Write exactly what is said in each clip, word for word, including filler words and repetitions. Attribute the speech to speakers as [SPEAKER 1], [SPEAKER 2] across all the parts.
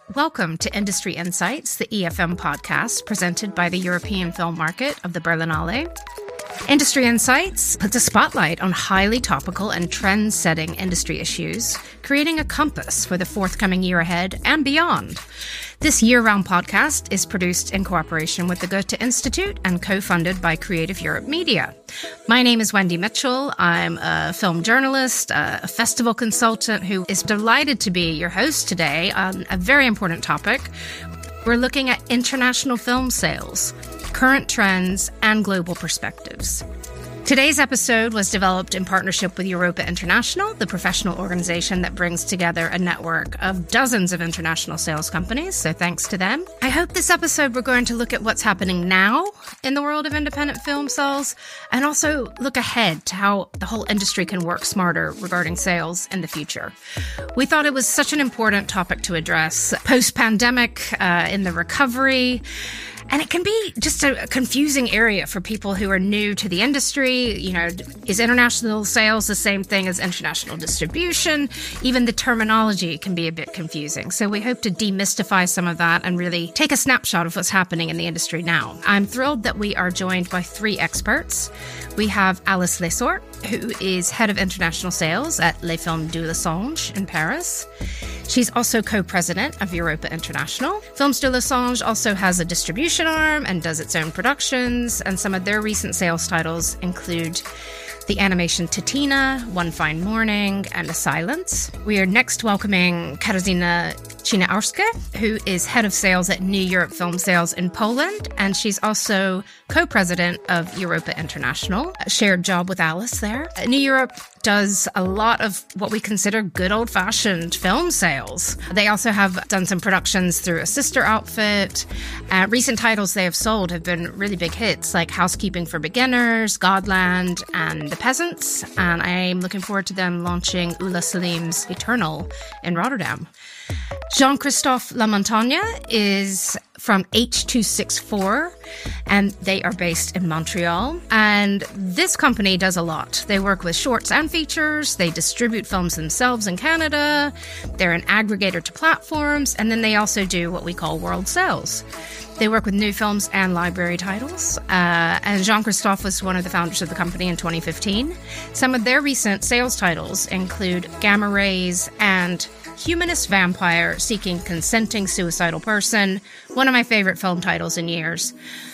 [SPEAKER 1] Welcome to Industry Insights, the E F M podcast presented by the European Film Market of the Berlinale. Industry Insights puts a spotlight on highly topical and trend-setting industry issues, creating a compass for the forthcoming year ahead and beyond. This year-round podcast is produced in cooperation with the Goethe Institute and co-funded by Creative Europe Media. My name is Wendy Mitchell. I'm a film journalist, a festival consultant who is delighted to be your host today on a very important topic. We're looking at international film sales, current trends, and global perspectives. Today's episode was developed in partnership with Europa International, the professional organization that brings together a network of dozens of international sales companies, so thanks to them. I hope this episode we're going to look at what's happening now in the world of independent film sales, and also look ahead to how the whole industry can work smarter regarding sales in the future. We thought it was such an important topic to address post-pandemic, uh, in the recovery. And it can be just a confusing area for people who are new to the industry. You know, is international sales the same thing as international distribution? Even the terminology can be a bit confusing. So we hope to demystify some of that and really take a snapshot of what's happening in the industry now. I'm thrilled that we are joined by three experts. We have Alice Lesort, who is head of international sales at Les Films de Losange in Paris. She's also co-president of Europa International. Films de Losange also has a distribution arm and does its own productions, and some of their recent sales titles include the animation Titina, One Fine Morning, and A Silence. We are next welcoming Katarzyna Chinaurska, who is head of sales at New Europe Film Sales in Poland, and she's also co-president of Europa International, a shared job with Alice there. New Europe does a lot of what we consider good old-fashioned film sales. They also have done some productions through a sister outfit. Uh, recent titles they have sold have been really big hits, like Housekeeping for Beginners, Godland, and The Peasants. And I'm looking forward to them launching Ola Salim's Eternal in Rotterdam. Jean-Christophe Lamontagne is from H two sixty-four, and they are based in Montreal. And this company does a lot. They work with shorts and features. They distribute films themselves in Canada. They're an aggregator to platforms. And then they also do what we call world sales. They work with new films and library titles. Uh, and Jean-Christophe was one of the founders of the company in twenty fifteen. Some of their recent sales titles include Gamma Rays and Humanist Vampire Seeking Consenting Suicidal Person, one of my favorite film titles in years.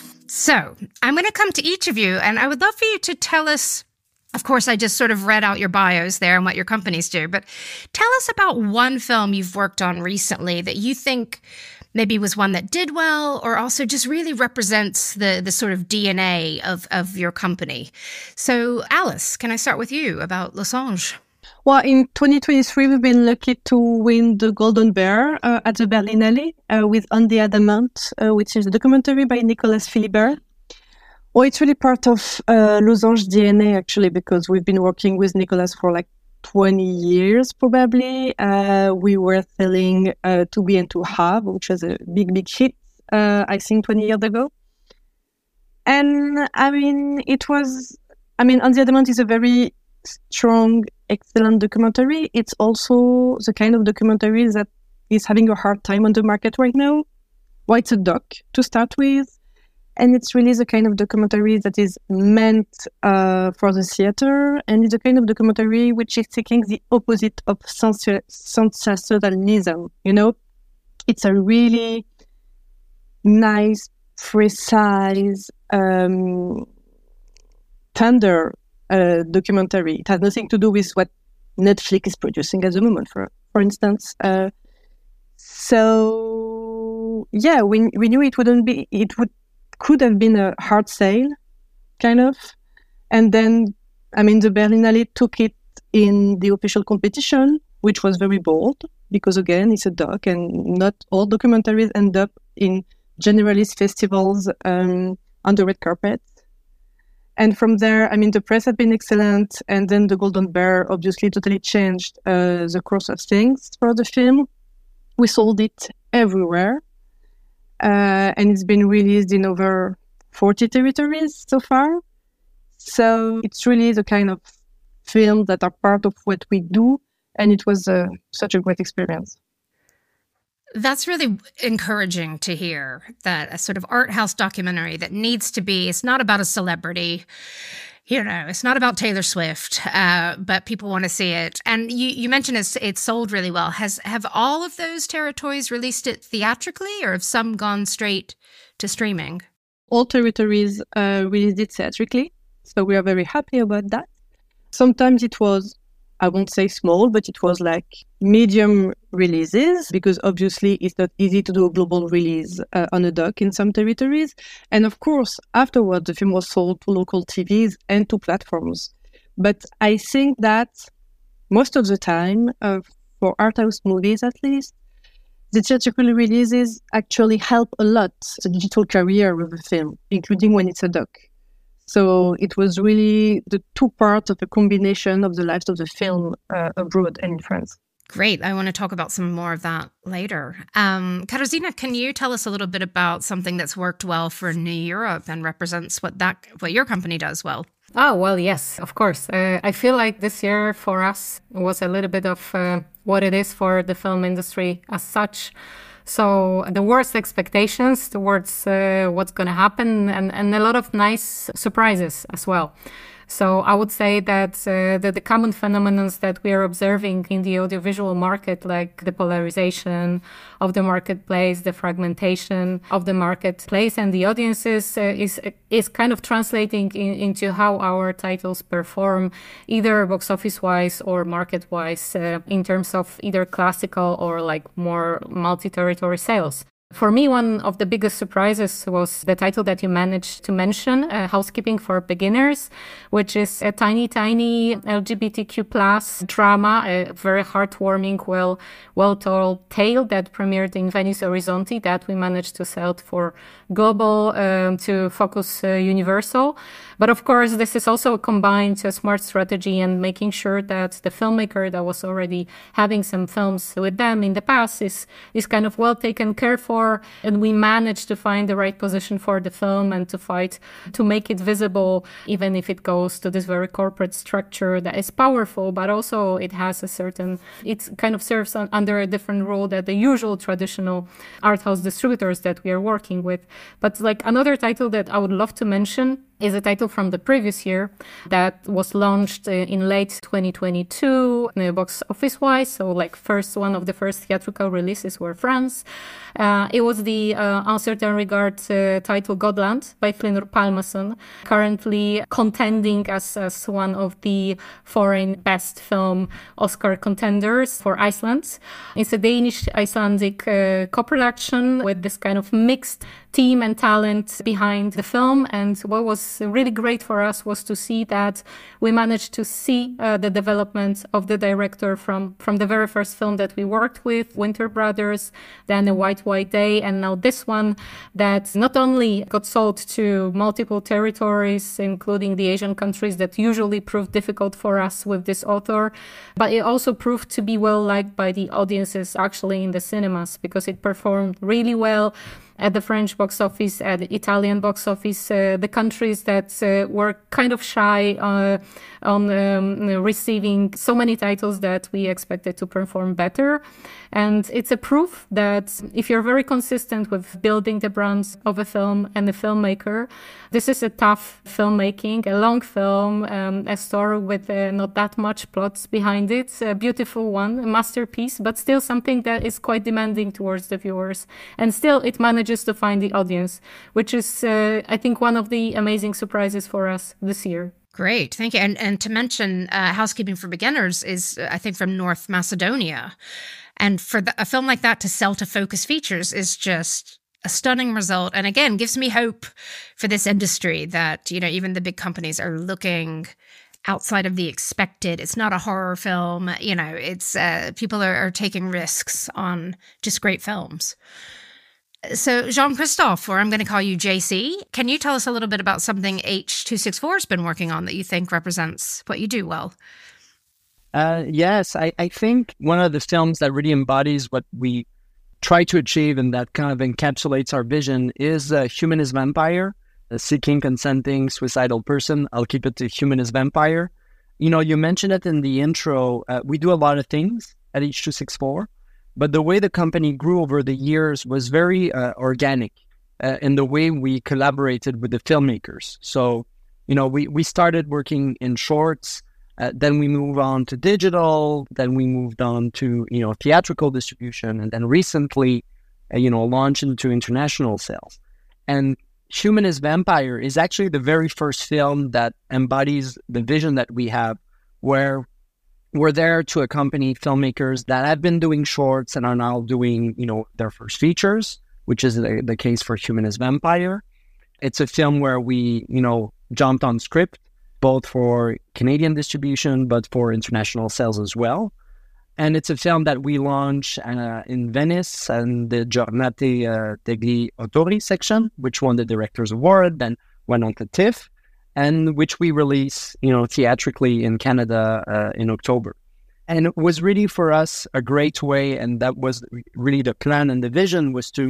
[SPEAKER 1] So I'm going to come to each of you, and I would love for you to tell us, of course, I just sort of read out your bios there and what your companies do, but tell us about one film you've worked on recently that you think maybe was one that did well, or also just really represents the, the sort of D N A of, of your company. So Alice, can I start with you about Losange?
[SPEAKER 2] Well, in twenty twenty-three, we've been lucky to win the Golden Bear uh, at the Berlinale uh, with On the Adamant, uh, which is a documentary by Nicolas Philibert. Well, it's really part of uh, Losange D N A, actually, because we've been working with Nicolas for like twenty years, probably. Uh, we were selling uh, To Be and To Have, which was a big, big hit, uh, I think, twenty years ago. And, I mean, it was... I mean, On the Adamant is a very strong, excellent documentary. It's also the kind of documentary that is having a hard time on the market right now. Well, it's a doc to start with, and it's really the kind of documentary that is meant uh, for the theater, and it's the kind of documentary which is taking the opposite of sens- sensationalism. You know, it's a really nice, precise, um, tender Uh, documentary. It has nothing to do with what Netflix is producing at the moment, for for instance. Uh, so yeah, we we knew it wouldn't be. It would could have been a hard sale, kind of. And then, I mean, the Berlinale took it in the official competition, which was very bold because again, it's a doc, and not all documentaries end up in generalist festivals um, on the red carpet. And from there, I mean, the press had been excellent. And then the Golden Bear obviously totally changed uh, the course of things for the film. We sold it everywhere. Uh, and it's been released in over forty territories so far. So it's really the kind of films that are part of what we do. And it was uh, such a great experience.
[SPEAKER 1] That's really encouraging to hear, that a sort of art house documentary that needs to be, it's not about a celebrity, you know, it's not about Taylor Swift, uh, but people want to see it. And you, you mentioned it's, it's sold really well. Has Have all of those territories released it theatrically, or have some gone straight to streaming?
[SPEAKER 2] All territories uh, released it theatrically, so we are very happy about that. Sometimes it was, I won't say small, but it was like medium releases, because obviously it's not easy to do a global release uh, on a doc in some territories. And of course, afterwards, the film was sold to local T Vs and to platforms. But I think that most of the time, uh, for art house movies at least, the theatrical releases actually help a lot the digital career of the film, including when it's a doc. So it was really the two parts of a combination of the lives of the film uh, abroad and in France.
[SPEAKER 1] Great. I want to talk about some more of that later. Um, Katarzyna, can you tell us a little bit about something that's worked well for New Europe and represents what that what your company does well?
[SPEAKER 3] Oh, well, yes, of course. Uh, I feel like this year for us was a little bit of uh, what it is for the film industry as such. So the worst expectations towards uh, what's going to happen, and, and a lot of nice surprises as well. So I would say that uh, the, the common phenomena that we are observing in the audiovisual market, like the polarization of the marketplace, the fragmentation of the marketplace and the audiences, uh, is is kind of translating in, into how our titles perform, either box office wise or market wise, uh, in terms of either classical or like more multi-territory sales. For me, one of the biggest surprises was the title that you managed to mention, uh, Housekeeping for Beginners, which is a tiny, tiny L G B T Q plus drama, a very heartwarming, well, well-told tale that premiered in Venice Horizonte that we managed to sell for global um, to Focus uh, Universal. But of course, this is also combined to a smart strategy and making sure that the filmmaker that was already having some films with them in the past is, is kind of well taken care for. And we managed to find the right position for the film and to fight to make it visible, even if it goes to this very corporate structure that is powerful, but also it has a certain, it kind of serves on, under a different role than the usual traditional art house distributors that we are working with. But like another title that I would love to mention is a title from the previous year that was launched uh, in late twenty twenty-two, uh, box office-wise. So, like, first one of the first theatrical releases were France. Uh, it was the uh, Uncertain Regard uh, title Godland by Flinur Palmason, currently contending as, as one of the foreign best film Oscar contenders for Iceland. It's a Danish-Icelandic uh, co-production with this kind of mixed team and talent behind the film. And what was really great for us was to see that we managed to see uh, the development of the director from, from the very first film that we worked with, Winter Brothers, then A White White Day, and now this one that not only got sold to multiple territories, including the Asian countries that usually prove difficult for us with this author, but it also proved to be well liked by the audiences actually in the cinemas, because it performed really well at the French box office, at the Italian box office, uh, the countries that uh, were kind of shy uh, on um, receiving so many titles that we expected to perform better. And it's a proof that if you're very consistent with building the brands of a film and a filmmaker, this is a tough filmmaking, a long film, um, a story with uh, not that much plots behind it, a beautiful one, a masterpiece, but still something that is quite demanding towards the viewers. And still it manages to find the audience, which is, uh, I think, one of the amazing surprises for us this year.
[SPEAKER 1] Great, thank you. And and to mention, uh, Housekeeping for Beginners is, uh, I think, from North Macedonia. And for the, a film like that to sell to Focus Features is just a stunning result. And again, gives me hope for this industry that, you know, even the big companies are looking outside of the expected. It's not a horror film. You know, it's uh, people are, are taking risks on just great films. So Jean-Christophe, or I'm going to call you J C, can you tell us a little bit about something H two sixty-four has been working on that you think represents what you do well?
[SPEAKER 4] Uh, yes, I, I think one of the films that really embodies what we try to achieve and that kind of encapsulates our vision is uh, Humanist Vampire, a seeking, consenting, suicidal person. I'll keep it to Humanist Vampire. You know, you mentioned it in the intro. Uh, we do a lot of things at H two sixty-four. But the way the company grew over the years was very uh, organic uh, in the way we collaborated with the filmmakers. So, you know, we, we started working in shorts, uh, then we moved on to digital, then we moved on to, you know, theatrical distribution, and then recently, uh, you know, launched into international sales. And Humanist Vampire is actually the very first film that embodies the vision that we have, where we're there to accompany filmmakers that have been doing shorts and are now doing, you know, their first features, which is the, the case for Humanist Vampire. It's a film where we, you know, jumped on script, both for Canadian distribution, but for international sales as well. And it's a film that we launched uh, in Venice and the Giornate uh, degli Autori section, which won the Director's Award, then went on to TIFF, and which we release, you know, theatrically in Canada uh, in October. And it was really for us a great way, and that was really the plan and the vision, was to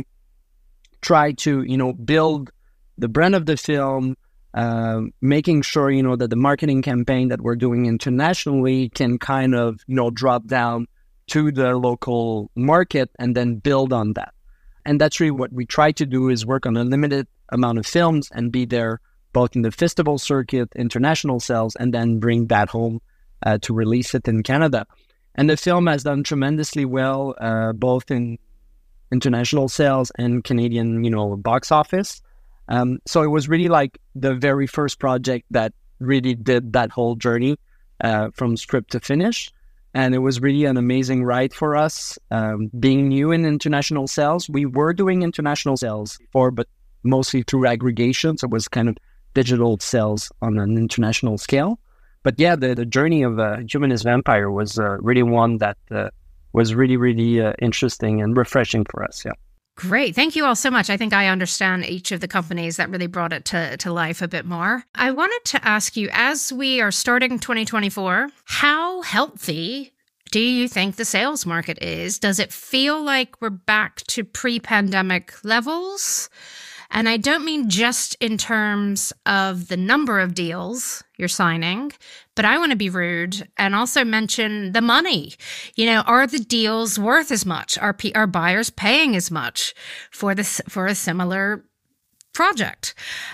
[SPEAKER 4] try to, you know, build the brand of the film, uh, making sure, you know, that the marketing campaign that we're doing internationally can kind of, you know, drop down to the local market and then build on that. And that's really what we try to do, is work on a limited amount of films and be there both in the festival circuit, international sales, and then bring that home uh, to release it in Canada. And the film has done tremendously well, uh, both in international sales and Canadian, you know, box office. Um, so it was really like the very first project that really did that whole journey uh, from script to finish. And it was really an amazing ride for us. Um, being new in international sales, we were doing international sales before, but mostly through aggregation. So it was kind of digital sales on an international scale. But yeah, the, the journey of uh, Humanist Vampire was uh, really one that uh, was really, really uh, interesting and refreshing for us. Yeah.
[SPEAKER 1] Great. Thank you all so much. I think I understand each of the companies that really brought it to, to life a bit more. I wanted to ask you, as we are starting twenty twenty-four, how healthy do you think the sales market is? Does it feel like we're back to pre-pandemic levels? And I don't mean just in terms of the number of deals you're signing, but I want to be rude and also mention the money. You know, are the deals worth as much? Are, P- are buyers paying as much for this, for a similar project?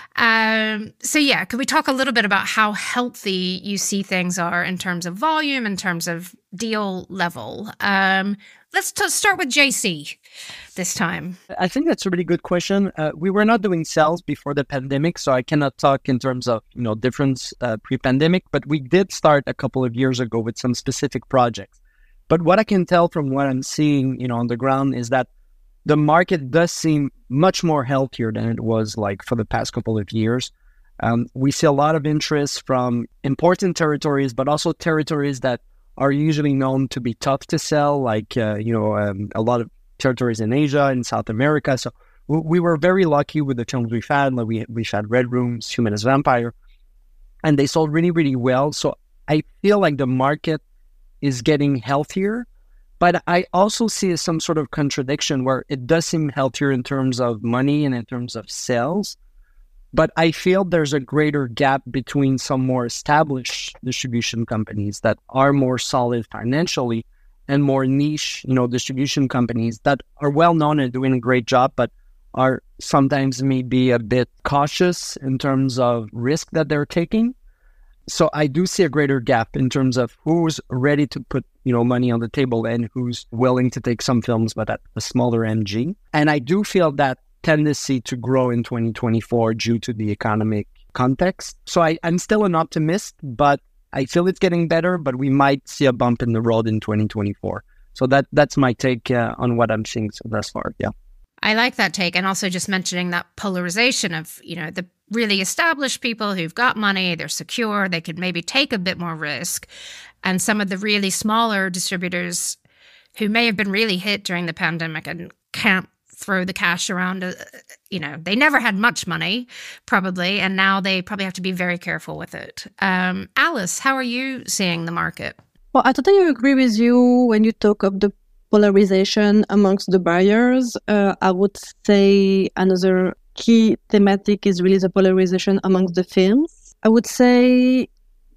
[SPEAKER 1] Um, so yeah, could we talk a little bit about how healthy you see things are in terms of volume, in terms of deal level? Um, let's t- start with J C this time.
[SPEAKER 4] I think that's a really good question. Uh, we were not doing sales before the pandemic, so I cannot talk in terms of, you know, difference uh, pre-pandemic, but we did start a couple of years ago with some specific projects. But what I can tell from what I'm seeing, you know, on the ground is that the market does seem much more healthier than it was like for the past couple of years. Um, we see a lot of interest from important territories, but also territories that are usually known to be tough to sell, like, uh, you know, um, a lot of territories in Asia and South America. So we, we were very lucky with the films we've had. Like we, we've had Red Rooms, Humanist Vampire, and they sold really, really well. So I feel like the market is getting healthier, but I also see some sort of contradiction where it does seem healthier in terms of money and in terms of sales. But I feel there's a greater gap between some more established distribution companies that are more solid financially and more niche, you know, distribution companies that are well known and doing a great job, but are sometimes maybe a bit cautious in terms of risk that they're taking. So I do see a greater gap in terms of who's ready to put, you know, money on the table and who's willing to take some films, but at a smaller M G. And I do feel that tendency to grow in twenty twenty-four due to the economic context. So I, I'm still an optimist, but I feel it's getting better, but we might see a bump in the road in twenty twenty-four. So that that's my take uh, on what I'm seeing thus far. Yeah.
[SPEAKER 1] I like that take. And also just mentioning that polarization of, you know, the really established people who've got money, they're secure, they could maybe take a bit more risk. And some of the really smaller distributors who may have been really hit during the pandemic and can't throw the cash around, uh, you know, they never had much money probably, and now they probably have to be very careful with it. Um, Alice, how are you seeing the market?
[SPEAKER 2] Well, I totally agree with you when you talk of the polarization amongst the buyers. Uh, I would say another key thematic is really the polarization amongst the films. I would say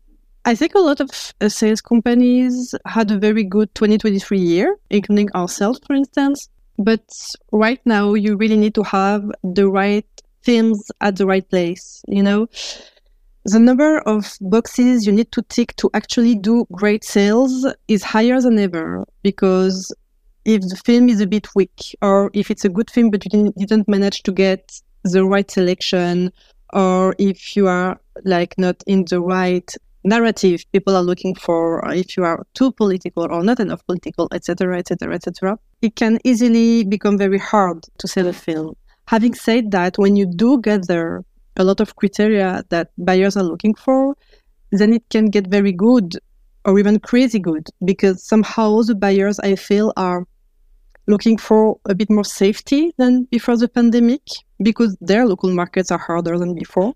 [SPEAKER 2] I think a lot of uh, sales companies had a very good twenty twenty-three year, including ourselves, for instance. But right now, you really need to have the right films at the right place, you know? The number of boxes you need to tick to actually do great sales is higher than ever, because if the film is a bit weak, or if it's a good film but you didn't, didn't manage to get the right selection, or if you are like not in the right narrative people are looking for, or if you are too political or not enough political, et cetera, et cetera, et cetera, it can easily become very hard to sell a film. Having said that, when you do gather a lot of criteria that buyers are looking for, then it can get very good or even crazy good, because somehow the buyers, I feel, are looking for a bit more safety than before the pandemic, because their local markets are harder than before.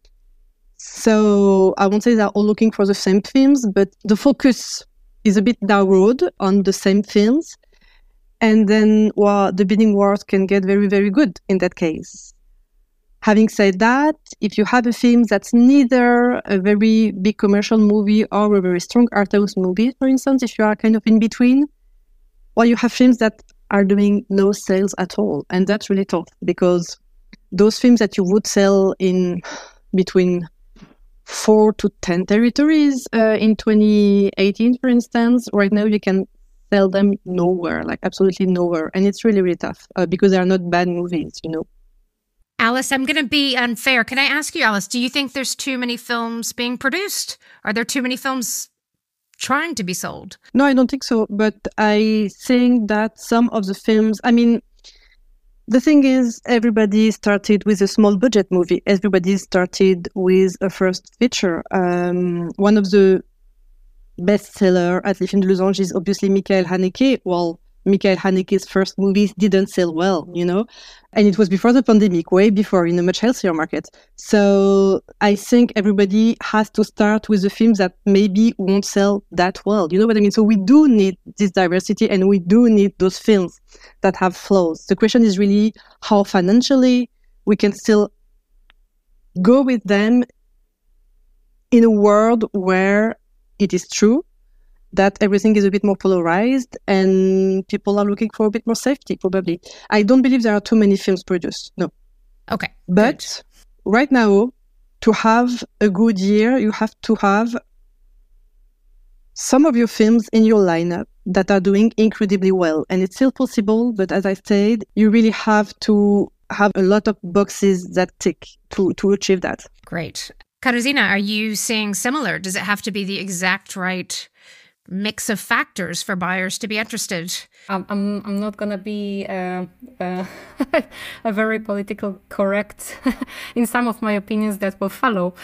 [SPEAKER 2] So I won't say they're all looking for the same films, but the focus is a bit narrowed on the same films. And then well, the bidding wars can get very, very good in that case. Having said that, if you have a film that's neither a very big commercial movie or a very strong art house movie, for instance, if you are kind of in between, well, you have films that are doing no sales at all. And that's really tough, because those films that you would sell in between four to ten territories uh, in twenty eighteen, for instance, right now you can sell them nowhere, like absolutely nowhere. And it's really, really tough uh, because they are not bad movies, you know.
[SPEAKER 1] Alice, I'm going to be unfair. Can I ask you, Alice, do you think there's too many films being produced? Are there too many films trying to be sold?
[SPEAKER 2] No, I don't think so. But I think that some of the films, I mean, the thing is, everybody started with a small budget movie. Everybody started with a first feature. Um, one of the bestseller at Les Films de Losange is obviously Michael Haneke. Well, Michael Haneke's first movies didn't sell well, you know, and it was before the pandemic, way before, in a much healthier market. So I think everybody has to start with the films that maybe won't sell that well. You know what I mean? So we do need this diversity, and we do need those films that have flaws. The question is really how financially we can still go with them in a world where it is true that everything is a bit more polarized and people are looking for a bit more safety, probably. I don't believe there are too many films produced, no.
[SPEAKER 1] Okay.
[SPEAKER 2] But good. Right now, to have a good year, you have to have some of your films in your lineup that are doing incredibly well. And it's still possible, but as I said, you really have to have a lot of boxes that tick to, to achieve that.
[SPEAKER 1] Great. Katarzyna, are you seeing similar? Does it have to be the exact right mix of factors for buyers to be interested?
[SPEAKER 3] Um, I'm I'm not gonna be uh, uh, a very political correct in some of my opinions that will follow,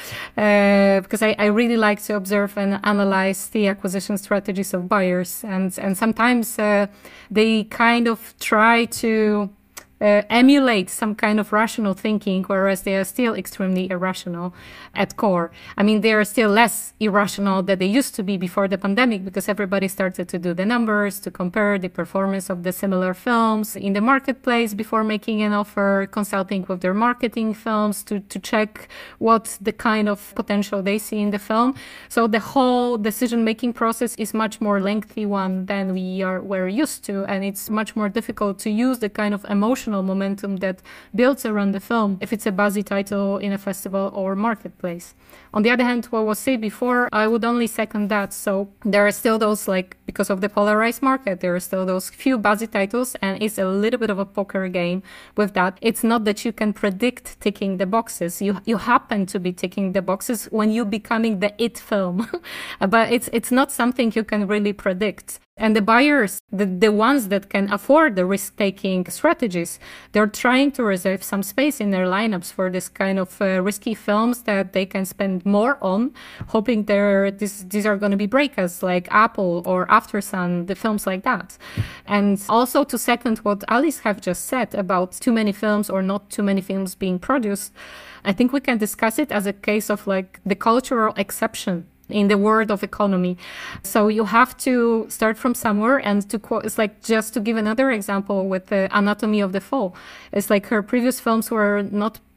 [SPEAKER 3] uh, because I, I really like to observe and analyze the acquisition strategies of buyers, and and sometimes uh, they kind of try to Uh, emulate some kind of rational thinking, whereas they are still extremely irrational at core. I mean, they are still less irrational than they used to be before the pandemic, because everybody started to do the numbers, to compare the performance of the similar films in the marketplace before making an offer, consulting with their marketing films to, to check what the kind of potential they see in the film. So the whole decision-making process is much more lengthy one than we are were used to, and it's much more difficult to use the kind of emotional momentum that builds around the film if it's a buzzy title in a festival or marketplace. On the other hand, what was said before, I would only second that. So there are still those, like, because of the polarized market, there are still those few buzzy titles, and it's a little bit of a poker game with that. It's not that you can predict ticking the boxes. You you happen to be ticking the boxes when you're becoming the it film, but it's it's not something you can really predict. And the buyers, the, the ones that can afford the risk-taking strategies, they're trying to reserve some space in their lineups for this kind of uh, risky films that they can spend more on, hoping they're, this, these are going to be breakers like Apple or Aftersun, the films like that. And also to second what Alice have just said about too many films or not too many films being produced, I think we can discuss it as a case of like the cultural exception in the world of economy. So you have to start from somewhere, and to quote, it's like, just to give another example with the Anatomy of the Fall. It's like her previous films were not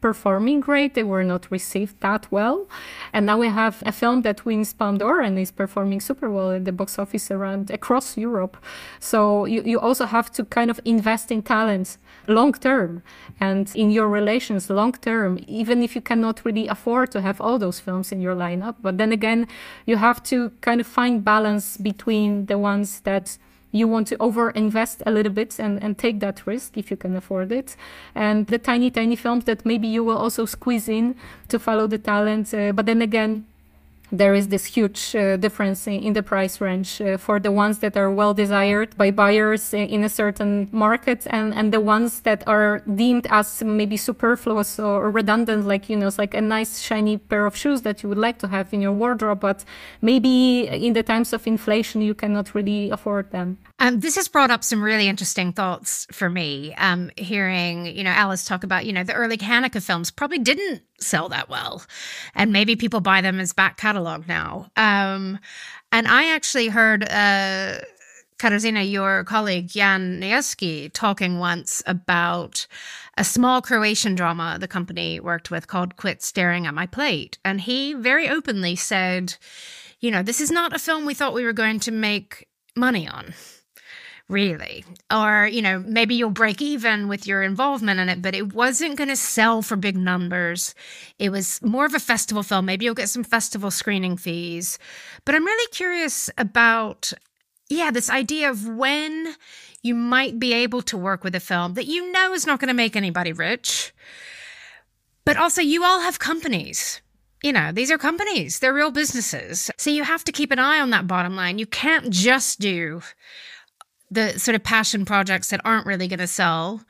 [SPEAKER 3] performing great. They were not received that well. And now we have a film that wins Palme d'Or and is performing super well at the box office around across Europe. So you, you also have to kind of invest in talent long term and in your relations long term, even if you cannot really afford to have all those films in your lineup. But then again, you have to kind of find balance between the ones that you want to over-invest a little bit and, and take that risk if you can afford it. And the tiny, tiny films that maybe you will also squeeze in to follow the talent. Uh, but then again, there is this huge uh, difference in, in the price range uh, for the ones that are well desired by buyers in a certain market and, and the ones that are deemed as maybe superfluous or redundant, like, you know, it's like a nice shiny pair of shoes that you would like to have in your wardrobe, but maybe in the times of inflation, you cannot really afford them.
[SPEAKER 1] Um, this has brought up some really interesting thoughts for me. Um, hearing, you know, Alice talk about, you know, the early Haneke films probably didn't sell that well. And maybe people buy them as back catalog now. Um, and I actually heard uh, Katarzyna, your colleague, Jan Niewski, talking once about a small Croatian drama the company worked with called Quit Staring at My Plate. And he very openly said, you know, this is not a film we thought we were going to make money on. Really. Or, you know, maybe you'll break even with your involvement in it, but it wasn't going to sell for big numbers. It was more of a festival film. Maybe you'll get some festival screening fees. But I'm really curious about, yeah, this idea of when you might be able to work with a film that you know is not going to make anybody rich. But also, you all have companies. You know, these are companies. They're real businesses. So you have to keep an eye on that bottom line. You can't just do the sort of passion projects that aren't really going to sell.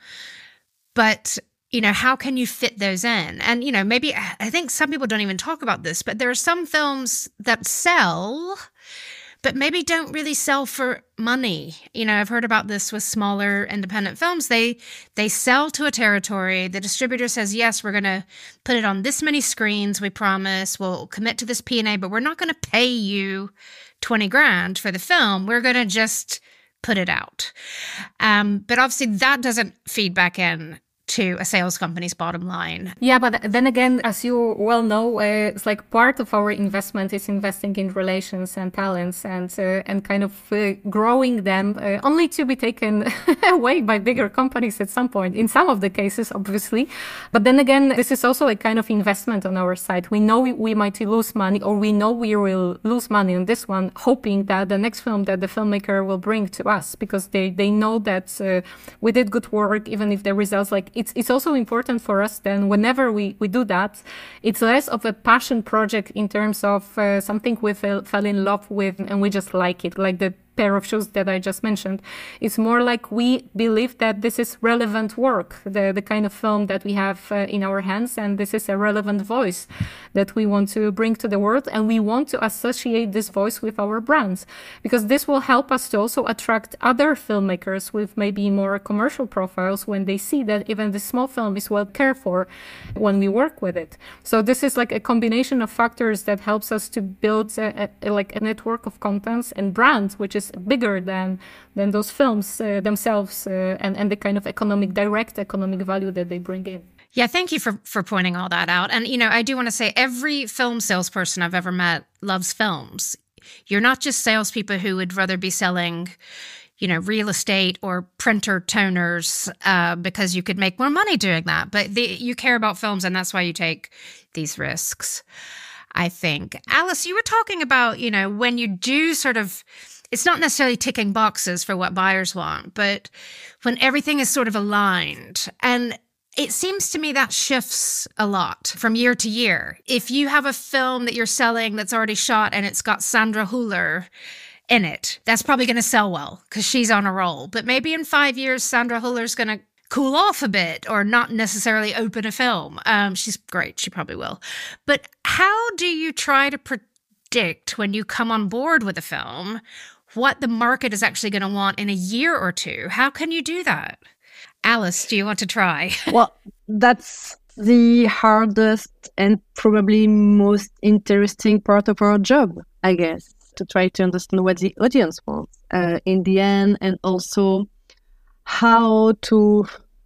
[SPEAKER 1] But, you know, how can you fit those in? And, you know, maybe, I think some people don't even talk about this, but there are some films that sell, but maybe don't really sell for money. You know, I've heard about this with smaller independent films. They they sell to a territory. The distributor says, yes, we're going to put it on this many screens, we promise. We'll commit to this P and A, but we're not going to pay you twenty grand for the film. We're going to just put it out. Um, but obviously that doesn't feed back in to a sales company's bottom line.
[SPEAKER 3] Yeah, but then again, as you well know, uh, it's like part of our investment is investing in relations and talents and uh, and kind of uh, growing them, uh, only to be taken away by bigger companies at some point. In some of the cases, obviously. But then again, this is also a kind of investment on our side. We know we, we might lose money, or we know we will lose money on this one, hoping that the next film that the filmmaker will bring to us, because they, they know that uh, we did good work, even if the results, like, It's it's also important for us then whenever we, we do that, it's less of a passion project in terms of uh, something we fell, fell in love with and we just like it, like the pair of shoes that I just mentioned. It's more like we believe that this is relevant work, the, the kind of film that we have uh, in our hands, and this is a relevant voice that we want to bring to the world, and we want to associate this voice with our brands, because this will help us to also attract other filmmakers with maybe more commercial profiles when they see that even the small film is well cared for when we work with it. So this is like a combination of factors that helps us to build a, a, like a network of contents and brands, which is bigger than than those films uh, themselves uh, and, and the kind of economic, direct economic value that they bring in.
[SPEAKER 1] Yeah, thank you for, for pointing all that out. And, you know, I do want to say every film salesperson I've ever met loves films. You're not just salespeople who would rather be selling, you know, real estate or printer toners uh, because you could make more money doing that. But the, you care about films, and that's why you take these risks, I think. Alice, you were talking about, you know, when you do sort of, it's not necessarily ticking boxes for what buyers want, but when everything is sort of aligned. And it seems to me that shifts a lot from year to year. If you have a film that you're selling that's already shot and it's got Sandra Hüller in it, that's probably going to sell well because she's on a roll. But maybe in five years, Sandra Hüller's going to cool off a bit or not necessarily open a film. Um, she's great. She probably will. But how do you try to predict when you come on board with a film what the market is actually going to want in a year or two? How can you do that? Alice, do you want to try?
[SPEAKER 2] Well, that's the hardest and probably most interesting part of our job, I guess, to try to understand what the audience wants uh, in the end, and also how to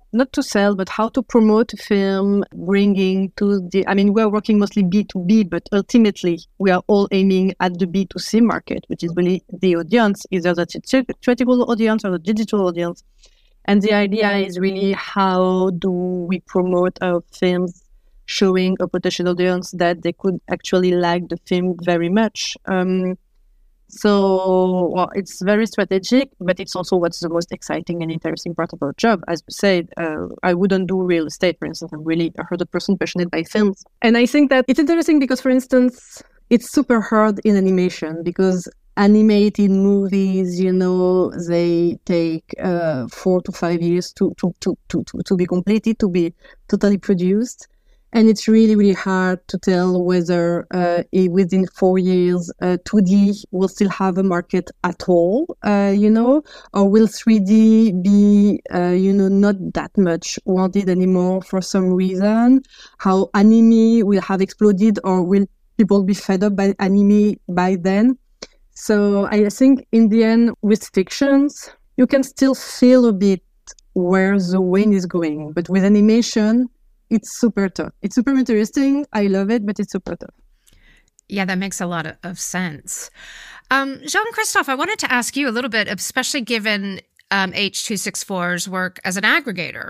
[SPEAKER 2] not to sell, but how to promote a film, bringing to the, I mean, we're working mostly B two B, but ultimately we are all aiming at the B two C market, which is really the audience, either the theatrical audience or the digital audience. And the idea is really how do we promote our films showing a potential audience that they could actually like the film very much. Um, So well, it's very strategic, but it's also what's the most exciting and interesting part of our job. As you said, uh, I wouldn't do real estate, for instance. I'm really one hundred percent passionate by films. And I think that it's interesting because, for instance, it's super hard in animation because animated movies, you know, they take uh, four to five years to, to, to, to, to, to be completed, to be totally produced. And it's really, really hard to tell whether uh, within four years, uh, two D will still have a market at all, uh, you know, or will three D be, uh, you know, not that much wanted anymore for some reason? How anime will have exploded, or will people be fed up by anime by then? So I think in the end, with fictions, you can still feel a bit where the wind is going. But with animation, it's super tough. It's super interesting. I love it, but it's super tough.
[SPEAKER 1] Yeah, that makes a lot of, of sense. Um, Jean-Christophe, I wanted to ask you a little bit, especially given um, H two sixty-four's work as an aggregator.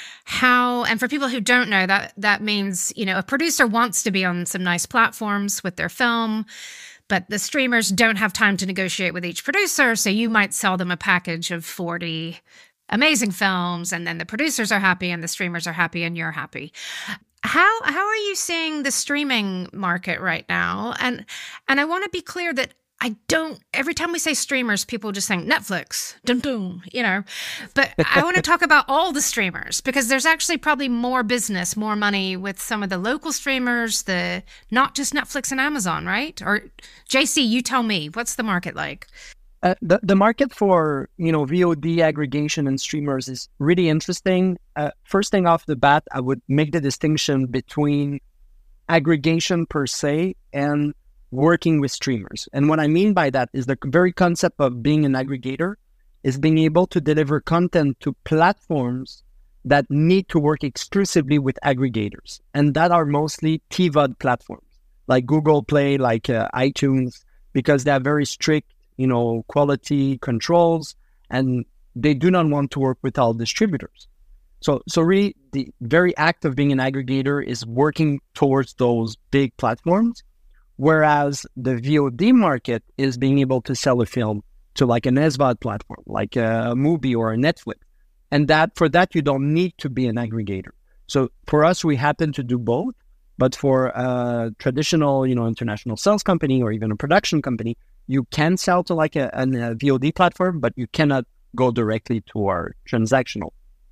[SPEAKER 1] How, and for people who don't know, that that means, you know, a producer wants to be on some nice platforms with their film, but the streamers don't have time to negotiate with each producer, so you might sell them a package of forty amazing films, and then the producers are happy and the streamers are happy and you're happy. How how are you seeing the streaming market right now? And and I want to be clear that I don't, every time we say streamers, people just think Netflix, dum dum, you know. But I want to talk about all the streamers, because there's actually probably more business, more money with some of the local streamers, the not just Netflix and Amazon, right? Or J C, you tell me, what's the market like?
[SPEAKER 4] Uh, the, the market for, you know, V O D aggregation and streamers is really interesting. Uh, first thing off the bat, I would make the distinction between aggregation per se and working with streamers. And what I mean by that is the very concept of being an aggregator is being able to deliver content to platforms that need to work exclusively with aggregators. And that are mostly T V O D platforms, like Google Play, like uh, iTunes, because they have very strict, you know, quality controls, and they do not want to work with all distributors. So, so really, the very act of being an aggregator is working towards those big platforms, whereas the V O D market is being able to sell a film to like an S V O D platform, like a movie or a Netflix. And that for that, you don't need to be an aggregator. So for us, we happen to do both. But for a traditional, you know, international sales company or even a production company, you can sell to like a, a V O D platform, but you cannot go directly to our transactional.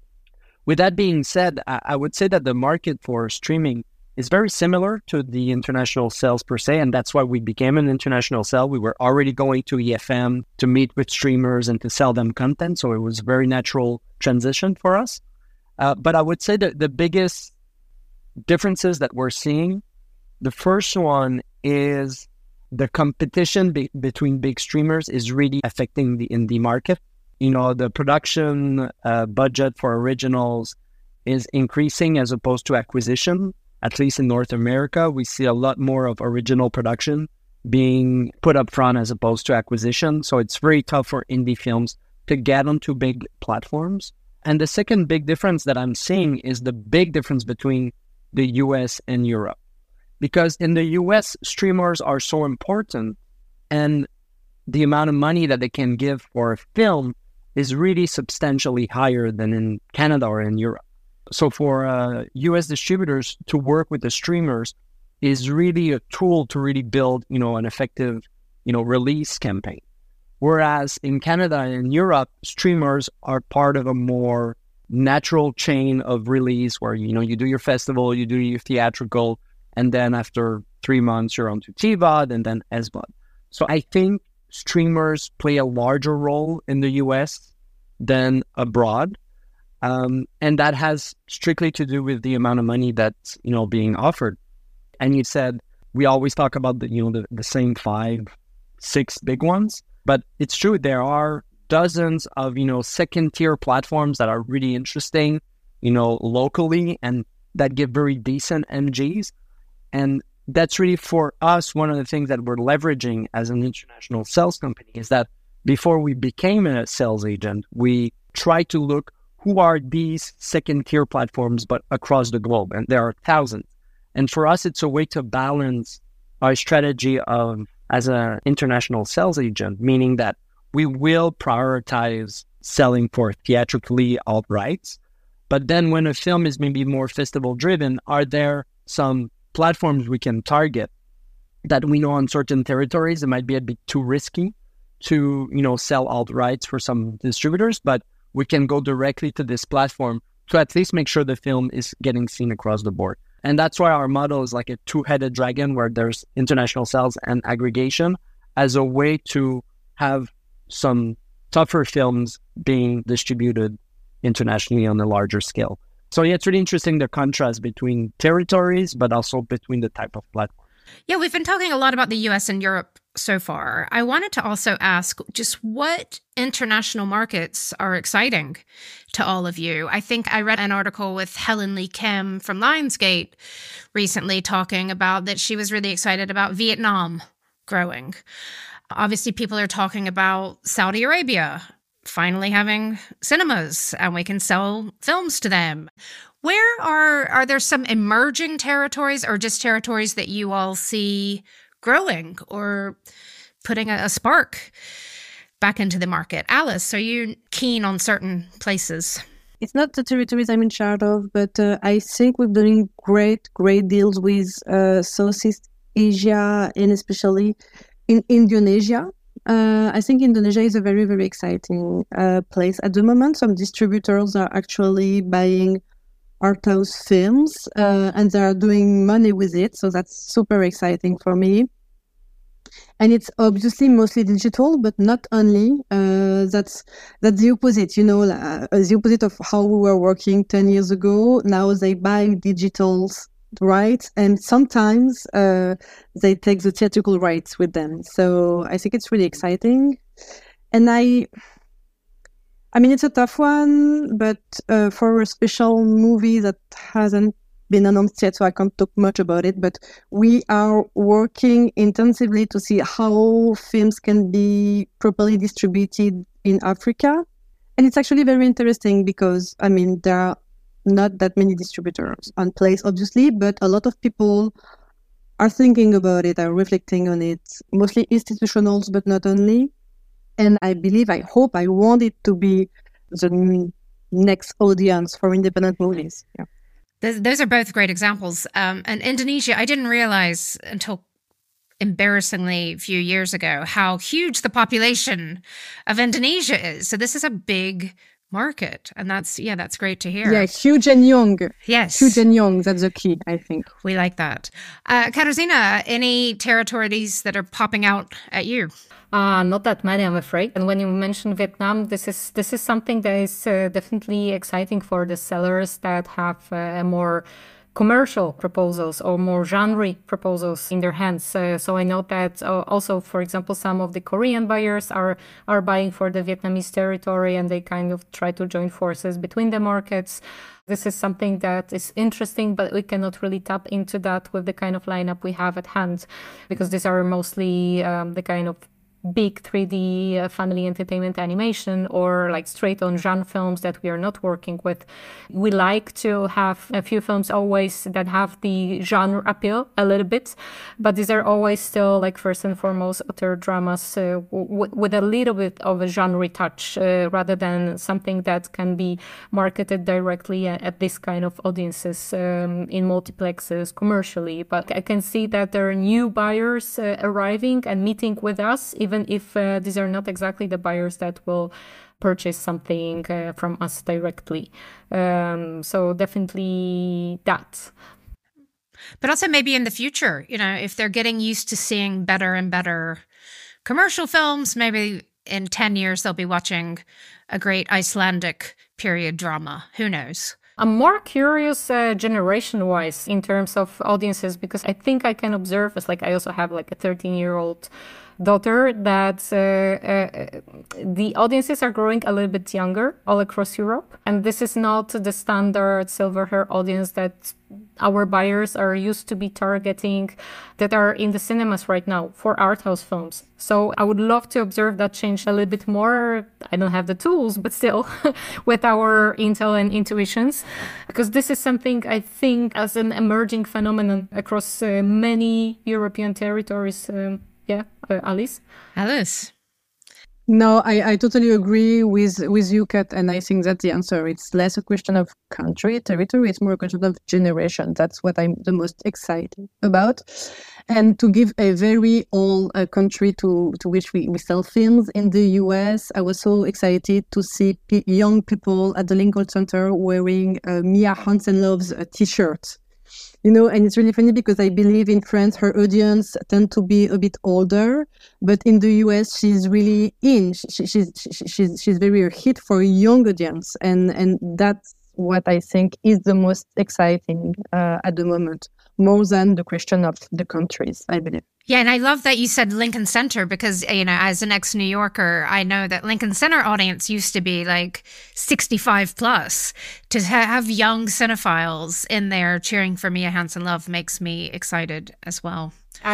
[SPEAKER 4] With that being said, I, I would say that the market for streaming is very similar to the international sales per se, and that's why we became an international sale. We were already going to E F M to meet with streamers and to sell them content, so it was a very natural transition for us. Uh, but I would say that the biggest differences that we're seeing, the first one is the competition be- between big streamers is really affecting the indie market. You know, the production uh, budget for originals is increasing as opposed to acquisition. At least in North America, we see a lot more of original production being put up front as opposed to acquisition. So it's very tough for indie films to get onto big platforms. And the second big difference that I'm seeing is the big difference between the U S and Europe. Because in the U S, streamers are so important, and the amount of money that they can give for a film is really substantially higher than in Canada or in Europe. So for uh, U S distributors to work with the streamers is really a tool to really build, you know, an effective, you know, release campaign. Whereas in Canada and Europe, streamers are part of a more natural chain of release where, you know, you do your festival, you do your theatrical, and then after three months, you're onto T V O D and then S V O D. So I think streamers play a larger role in the U S than abroad. Um, and that has strictly to do with the amount of money that's, you know, being offered. And you said, we always talk about the, you know, the, the same five, six big ones, but it's true. There are dozens of, you know, second tier platforms that are really interesting. you know, locally and that give very decent M Gs. And that's really for us, one of the things that we're leveraging as an international sales company is that before we became a sales agent, we try to look who are these second tier platforms, but across the globe. And there are thousands. And for us, it's a way to balance our strategy of as an international sales agent, meaning that we will prioritize selling for theatrically alt rights. But then when a film is maybe more festival driven, are there some platforms we can target that we know on certain territories it might be a bit too risky to, you know, sell alt rights for some distributors, but we can go directly to this platform to at least make sure the film is getting seen across the board. And that's why our model is like a two-headed dragon where there's international sales and aggregation as a way to have some tougher films being distributed internationally on a larger scale. So yeah, it's really interesting, the contrast between territories, but also between the type of platform.
[SPEAKER 1] Yeah, we've been talking a lot about the U S and Europe so far. I wanted to also ask just what international markets are exciting to all of you. I think I read an article with Helen Lee Kim from Lionsgate recently talking about that she was really excited about Vietnam growing. Obviously, people are talking about Saudi Arabia finally having cinemas and we can sell films to them. Where are, are there some emerging territories or just territories that you all see growing or putting a, a spark back into the market? Alice, are you keen on certain places?
[SPEAKER 2] It's not the territories I'm in charge of, but uh, I think we're doing great, great deals with uh, Southeast Asia and especially in Indonesia. Uh, I think Indonesia is a very, very exciting uh, place. At the moment, some distributors are actually buying art house films uh, and they are doing money with it. So that's super exciting for me. And it's obviously mostly digital, but not only. Uh, that's that's the opposite, you know, uh, the opposite of how we were working ten years ago. Now they buy digitals rights, and sometimes uh, they take the theatrical rights with them. So I think it's really exciting. And I, I mean, it's a tough one, but uh, for a special movie that hasn't been announced yet, so I can't talk much about it, but we are working intensively to see how films can be properly distributed in Africa. And it's actually very interesting because, I mean, there are not that many distributors on place, obviously, but a lot of people are thinking about it, are reflecting on it, mostly institutionals, but not only. And I believe, I hope, I want it to be the next audience for independent movies. Yeah.
[SPEAKER 1] Those, those are both great examples. Um, and Indonesia, I didn't realize until embarrassingly a few years ago how huge the population of Indonesia is. So this is a big market. And that's, yeah, that's great to hear.
[SPEAKER 2] Yeah, huge and young.
[SPEAKER 1] Yes.
[SPEAKER 2] Huge and young. That's the key, I think.
[SPEAKER 1] We like that. Uh, Katarzyna, any territories that are popping out at you?
[SPEAKER 3] Uh, not that many, I'm afraid. And when you mention Vietnam, this is this is something that is uh, definitely exciting for the sellers that have uh, more commercial proposals or more genre proposals in their hands. Uh, so I know that uh, also, for example, some of the Korean buyers are are buying for the Vietnamese territory, and they kind of try to join forces between the markets. This is something that is interesting, but we cannot really tap into that with the kind of lineup we have at hand, because these are mostly um, the kind of big three D uh, family entertainment animation or like straight on genre films that we are not working with. We like to have a few films always that have the genre appeal a little bit, but these are always still like first and foremost auteur dramas uh, w- with a little bit of a genre touch uh, rather than something that can be marketed directly at, at this kind of audiences um, in multiplexes commercially. But I can see that there are new buyers uh, arriving and meeting with us, even if uh, these are not exactly the buyers that will purchase something uh, from us directly. Um, so definitely that.
[SPEAKER 1] But also maybe in the future, you know, if they're getting used to seeing better and better commercial films, maybe in ten years they'll be watching a great Icelandic period drama. Who knows?
[SPEAKER 3] I'm more curious uh, generation-wise in terms of audiences, because I think I can observe, as like I also have like a thirteen-year-old daughter that uh, uh, the audiences are growing a little bit younger all across Europe. And this is not the standard silver hair audience that our buyers are used to be targeting, that are in the cinemas right now for art house films. So I would love to observe that change a little bit more. I don't have the tools, but still with our intel and intuitions, because this is something I think as an emerging phenomenon across uh, many European territories. Um, yeah, uh, Alice?
[SPEAKER 1] Alice?
[SPEAKER 2] No, I, I totally agree with, with you, Kat, and I think that's the answer. It's less a question of country, territory, it's more a question of generation. That's what I'm the most excited about. And to give a very old uh, country to, to which we, we sell films in the U S, I was so excited to see p- young people at the Lincoln Center wearing uh, Mia Hansen-Love's uh, t-shirt. You know, and it's really funny because I believe in France, her audience tend to be a bit older, but in the U S, she's really in. She, she's she, she's she's very a hit for a young audience, and and that's what I think is the most exciting uh, at the moment, more than the question of the countries, I believe.
[SPEAKER 1] Yeah, and I love that you said Lincoln Center because, you know, as an ex-New Yorker, I know that Lincoln Center audience used to be like sixty-five plus. To have young cinephiles in there cheering for Mia Hansen-Love makes me excited as well.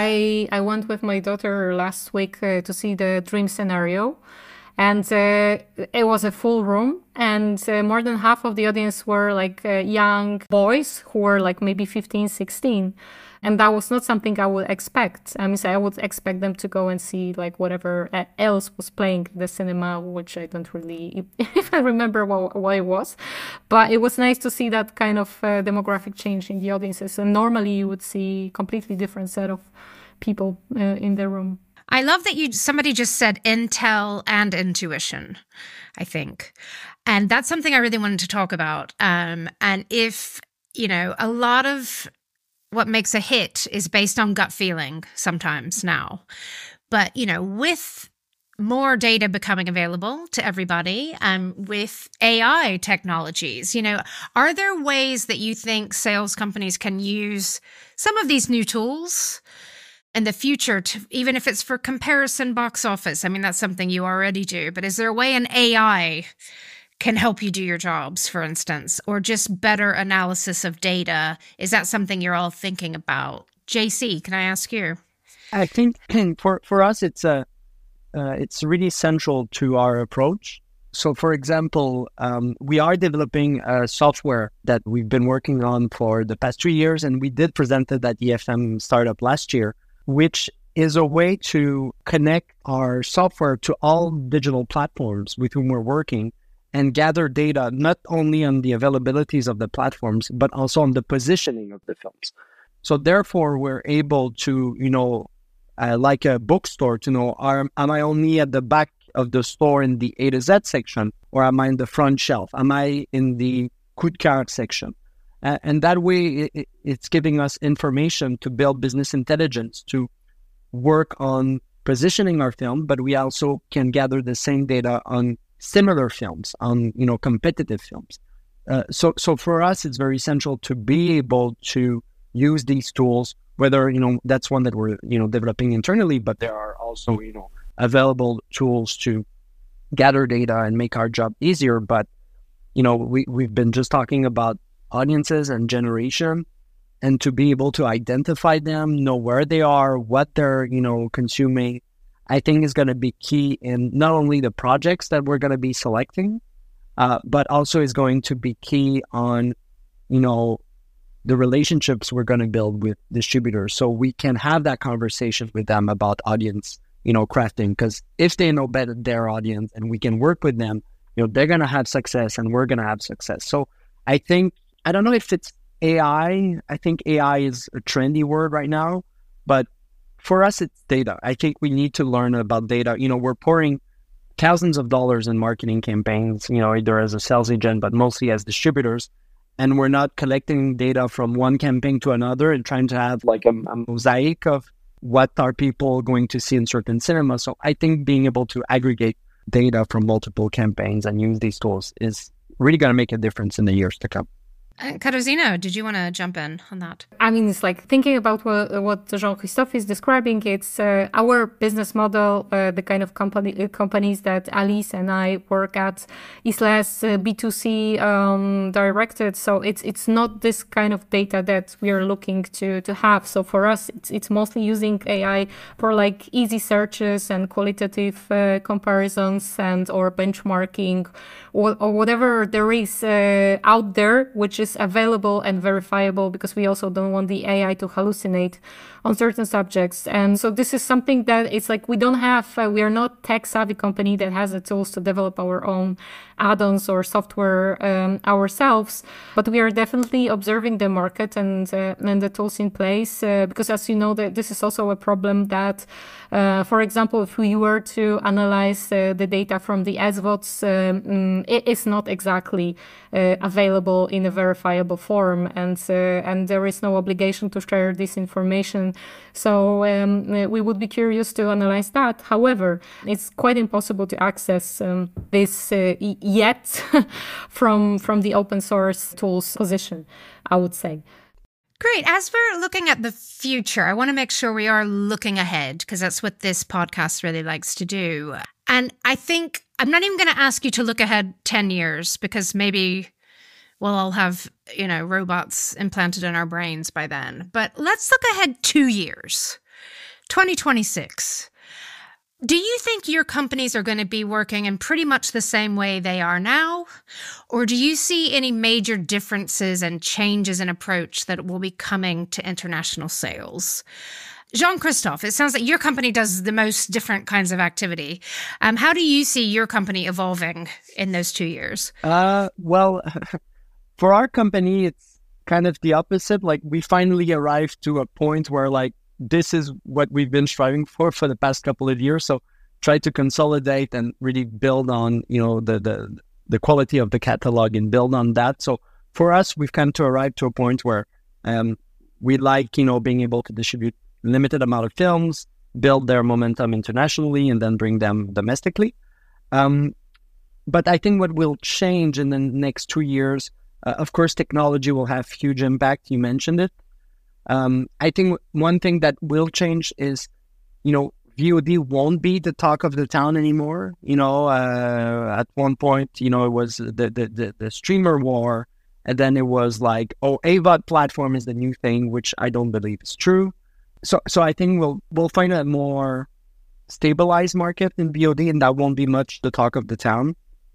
[SPEAKER 3] I I went with my daughter last week uh, to see the Dream Scenario, and uh, it was a full room, and uh, more than half of the audience were like uh, young boys who were like maybe fifteen, sixteen. And that was not something I would expect. I mean, I would expect them to go and see like whatever else was playing in the cinema, which I don't really even remember what, what it was. But it was nice to see that kind of uh, demographic change in the audiences. And normally you would see completely different set of people uh, in the room.
[SPEAKER 1] I love that you somebody just said intel and intuition, I think. And that's something I really wanted to talk about. Um, and if, you know, a lot of what makes a hit is based on gut feeling sometimes now. But, you know, with more data becoming available to everybody, um, with A I technologies, you know, are there ways that you think sales companies can use some of these new tools in the future, to, even if it's for comparison box office? I mean, that's something you already do, but is there a way an A I can help you do your jobs, for instance, or just better analysis of data? Is that something you're all thinking about? J C, can I ask you?
[SPEAKER 4] I think for, for us, it's a, uh, it's really central to our approach. So, for example, um, we are developing a software that we've been working on for the past three years, and we did present it at E F M Startup last year, which is a way to connect our software to all digital platforms with whom we're working and gather data not only on the availabilities of the platforms, but also on the positioning of the films. So therefore, we're able to, you know, uh, like a bookstore, to know, are, am I only at the back of the store in the A to Z section, or am I in the front shelf? Am I in the coup de cœur section? Uh, and that way, it, it's giving us information to build business intelligence, to work on positioning our film, but we also can gather the same data on similar films, on, you know, competitive films. Uh, so, so for us, it's very essential to be able to use these tools, whether, you know, that's one that we're, you know, developing internally, but there are also, you know, available tools to gather data and make our job easier. But, you know, we, we've been just talking about audiences and generation, and to be able to identify them, know where they are, what they're, you know, consuming, I think is going to be key in not only the projects that we're going to be selecting, uh, but also is going to be key on, you know, the relationships we're going to build with distributors, so we can have that conversation with them about audience, you know, crafting. Because if they know better their audience and we can work with them, you know, they're going to have success and we're going to have success. So I think, I don't know if it's A I. I think A I is a trendy word right now, but for us, it's data. I think we need to learn about data. You know, we're pouring thousands of dollars in marketing campaigns, you know, either as a sales agent, but mostly as distributors. And we're not collecting data from one campaign to another and trying to have like a, a mosaic of what are people going to see in certain cinemas. So I think being able to aggregate data from multiple campaigns and use these tools is really going to make a difference in the years to come.
[SPEAKER 1] Uh, Katarzyna, did you want to jump in on that?
[SPEAKER 3] I mean, it's like thinking about what, what Jean-Christophe is describing. It's uh, our business model, uh, the kind of company uh, companies that Alice and I work at is less uh, B two C um, directed. So it's it's not this kind of data that we are looking to to have. So for us, it's it's mostly using A I for like easy searches and qualitative uh, comparisons and or benchmarking or, or whatever there is uh, out there, which is available and verifiable, because we also don't want the A I to hallucinate on certain subjects. And so this is something that it's like we don't have, uh, we are not tech savvy company that has the tools to develop our own add-ons or software um, ourselves, but we are definitely observing the market and uh, and the tools in place, uh, because as you know, that this is also a problem that, uh, for example, if we were to analyze uh, the data from the S V O Ds, um, it is not exactly uh, available in a verifiable form, and uh, and there is no obligation to share this information. So um, we would be curious to analyze that. However, it's quite impossible to access um, this uh, yet from from the open source tools position, I would say.
[SPEAKER 1] Great. As we're looking at the future, I want to make sure we are looking ahead, because that's what this podcast really likes to do. And I think I'm not even going to ask you to look ahead ten years, because maybe we'll all have, you know, robots implanted in our brains by then. But let's look ahead two years, twenty twenty-six. Do you think your companies are going to be working in pretty much the same way they are now? Or do you see any major differences and changes in approach that will be coming to international sales? Jean-Christophe, it sounds like your company does the most different kinds of activity. Um, how do you see your company evolving in those two years?
[SPEAKER 4] Uh, well, for our company, it's kind of the opposite. Like, we finally arrived to a point where, like, this is what we've been striving for for the past couple of years. So try to consolidate and really build on, you know, the the the quality of the catalog and build on that. So for us, we've come to arrive to a point where um, we like, you know, being able to distribute limited amount of films, build their momentum internationally, and then bring them domestically. Um, but I think what will change in the next two years, uh, of course, technology will have huge impact. You mentioned it. Um, I think one thing that will change is, you know, V O D won't be the talk of the town anymore. You know, uh, at one point, you know, it was the, the, the, the streamer war, and then it was like, oh, A V O D platform is the new thing, which I don't believe is true. So, so I think we'll we'll find a more stabilized market in V O D, and that won't be much the talk of the town.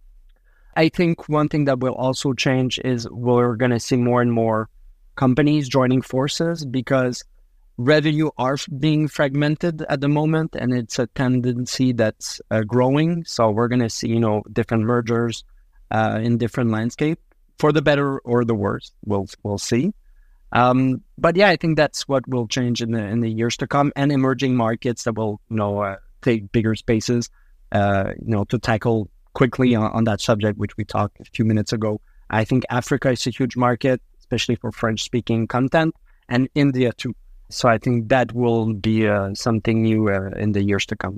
[SPEAKER 4] I think one thing that will also change is we're going to see more and more companies joining forces, because revenue are being fragmented at the moment, and it's a tendency that's uh, growing. So we're going to see, you know, different mergers uh, in different landscape, for the better or the worse. We'll we'll see. Um, but yeah, I think that's what will change in the in the years to come, and emerging markets that will, you know, uh, take bigger spaces, uh, you know, to tackle quickly on, on that subject, which we talked a few minutes ago. I think Africa is a huge market, especially for French-speaking content, and India too. So I think that will be uh, something new uh, in the years to come.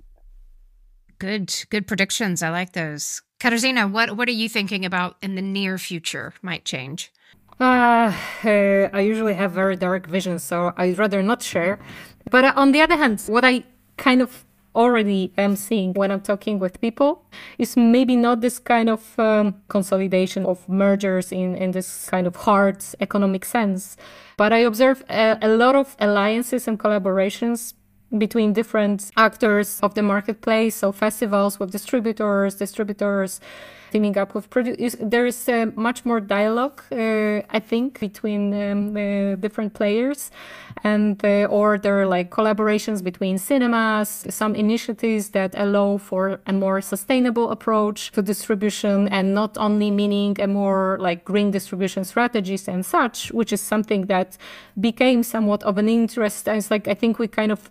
[SPEAKER 1] Good, good predictions. I like those. Katarzyna, what what are you thinking about in the near future might change?
[SPEAKER 3] Uh, uh, I usually have very dark vision, so I'd rather not share. But uh, on the other hand, what I kind of already am seeing when I'm talking with people is maybe not this kind of um, consolidation of mergers in, in this kind of hard economic sense, but I observe a, a lot of alliances and collaborations between different actors of the marketplace. So festivals with distributors, distributors teaming up with producers. There is uh, much more dialogue, uh, I think, between um, uh, different players, and uh, or there are like collaborations between cinemas, some initiatives that allow for a more sustainable approach to distribution, and not only meaning a more like green distribution strategies and such, which is something that became somewhat of an interest. It's like, I think we kind of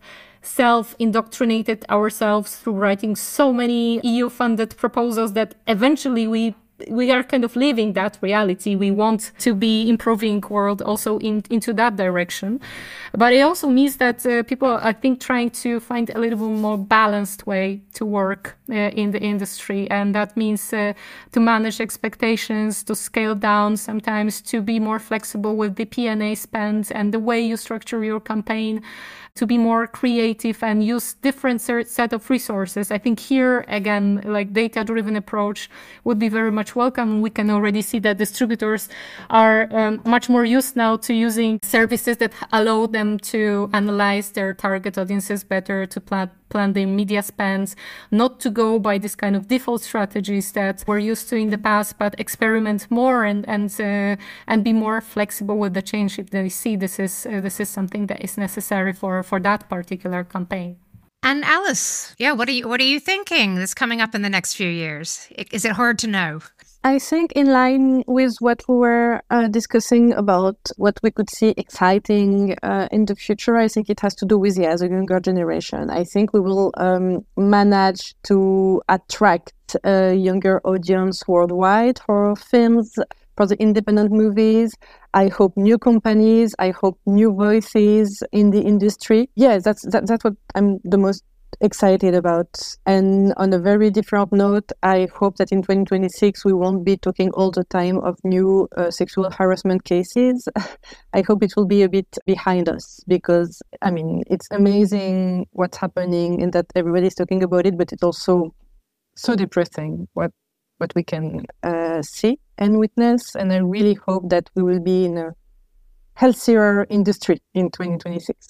[SPEAKER 3] self-indoctrinated ourselves through writing so many E U-funded proposals that eventually we we are kind of living that reality. We want to be improving world also in, into that direction. But it also means that uh, people are, I think, trying to find a little bit more balanced way to work uh, in the industry. And that means uh, to manage expectations, to scale down sometimes, to be more flexible with the P and A spend and the way you structure your campaign, to be more creative and use different set of resources. I think here, again, like data-driven approach would be very much welcome. We can already see that distributors are um, much more used now to using services that allow them to analyze their target audiences better, to plan plan their media spends, not to go by this kind of default strategies that we're used to in the past, but experiment more and and uh, and be more flexible with the change if they see this is uh, this is something that is necessary for for that particular campaign.
[SPEAKER 1] And Alice, yeah, what are you what are you thinking that's coming up in the next few years? Is it hard to know?
[SPEAKER 2] I think in line with what we were uh, discussing about what we could see exciting uh, in the future, I think it has to do with, yeah, the younger generation. I think we will um, manage to attract a younger audience worldwide for films, for the independent movies. I hope new companies, I hope new voices in the industry. Yeah, that's that, that's what I'm the most excited about. And on a very different note, I hope that in twenty twenty-six we won't be talking all the time of new uh, sexual harassment cases. I hope it will be a bit behind us, because I mean, it's amazing what's happening and that everybody's talking about it, but it's also so depressing what what we can uh, see and witness. And I really hope that we will be in a healthier industry in twenty twenty-six.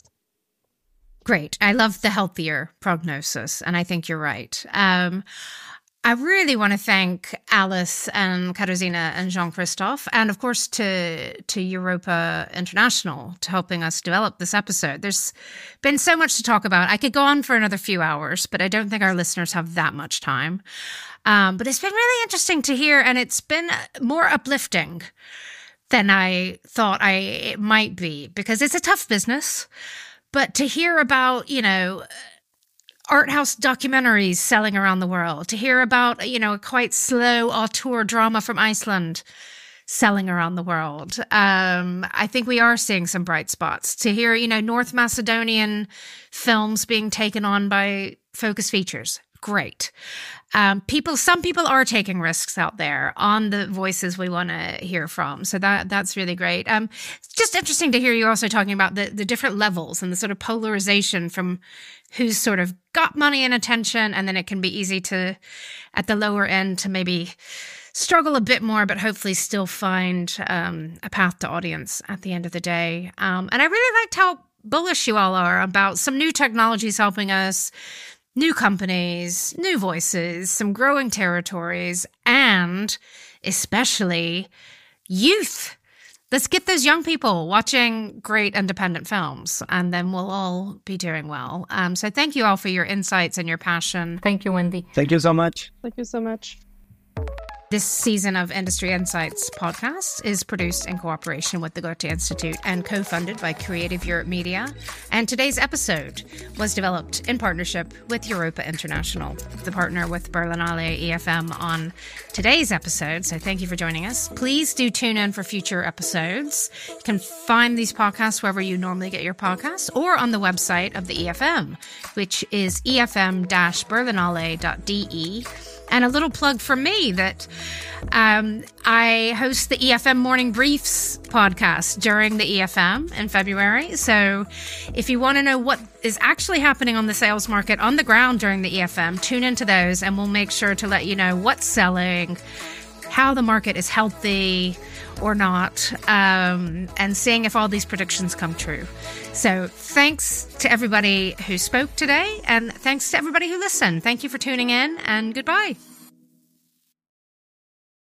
[SPEAKER 1] Great. I love the healthier prognosis, and I think you're right. Um, I really want to thank Alice and Katarzyna and Jean-Christophe, and of course to to Europa International to helping us develop this episode. There's been so much to talk about. I could go on for another few hours, but I don't think our listeners have that much time. Um, but it's been really interesting to hear, and it's been more uplifting than I thought I it might be, because it's a tough business. But to hear about, you know, art house documentaries selling around the world, to hear about, you know, a quite slow auteur drama from Iceland selling around the world, um, I think we are seeing some bright spots. To hear, you know, North Macedonian films being taken on by Focus Features, great. Um, people, some people are taking risks out there on the voices we want to hear from. So that that's really great. Um, it's just interesting to hear you also talking about the, the different levels and the sort of polarization from who's sort of got money and attention. And then it can be easy to, at the lower end, to maybe struggle a bit more, but hopefully still find um, a path to audience at the end of the day. Um, and I really liked how bullish you all are about some new technologies helping us, new companies, new voices, some growing territories, and especially youth. Let's get those young people watching great independent films, and then we'll all be doing well. Um, so thank you all for your insights and your passion.
[SPEAKER 3] Thank you, Wendy.
[SPEAKER 4] Thank you so much.
[SPEAKER 2] Thank you so much.
[SPEAKER 1] This season of Industry Insights podcast is produced in cooperation with the Goethe Institute and co-funded by Creative Europe Media. And today's episode was developed in partnership with Europa International, the partner with Berlinale E F M on today's episode. So thank you for joining us. Please do tune in for future episodes. You can find these podcasts wherever you normally get your podcasts or on the website of the E F M, which is e f m dash berlinale dot d e. And a little plug from me that um, I host the E F M Morning Briefs podcast during the E F M in February. So if you want to know what is actually happening on the sales market on the ground during the E F M, tune into those and we'll make sure to let you know what's selling, how the market is healthy or not, um, and seeing if all these predictions come true. So thanks to everybody who spoke today, and thanks to everybody who listened. Thank you for tuning in, and goodbye.